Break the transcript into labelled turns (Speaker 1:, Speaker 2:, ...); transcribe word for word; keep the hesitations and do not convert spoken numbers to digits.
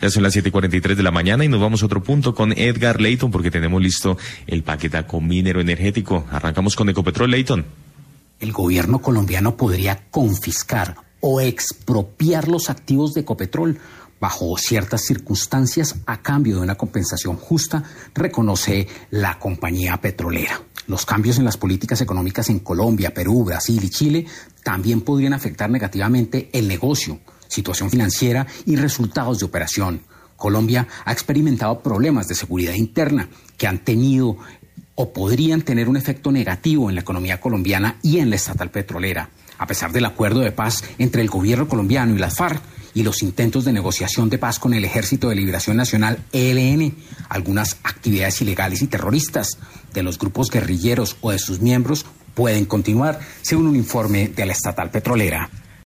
Speaker 1: Ya son las siete y cuarenta y tres de la mañana y nos vamos a otro punto con Edgar Leyton porque tenemos listo el paquetaco minero energético. Arrancamos con Ecopetrol. Leyton.
Speaker 2: El gobierno colombiano podría confiscar o expropiar los activos de Ecopetrol bajo ciertas circunstancias a cambio de una compensación justa, reconoce la compañía petrolera. Los cambios en las políticas económicas en Colombia, Perú, Brasil y Chile también podrían afectar negativamente el negocio, situación financiera y resultados de operación. Colombia ha experimentado problemas de seguridad interna que han tenido o podrían tener un efecto negativo en la economía colombiana y en la estatal petrolera. A pesar del acuerdo de paz entre el gobierno colombiano y las FARC y los intentos de negociación de paz con el Ejército de Liberación Nacional, E L N, algunas actividades ilegales y terroristas de los grupos guerrilleros o de sus miembros pueden continuar, según un informe de la estatal petrolera.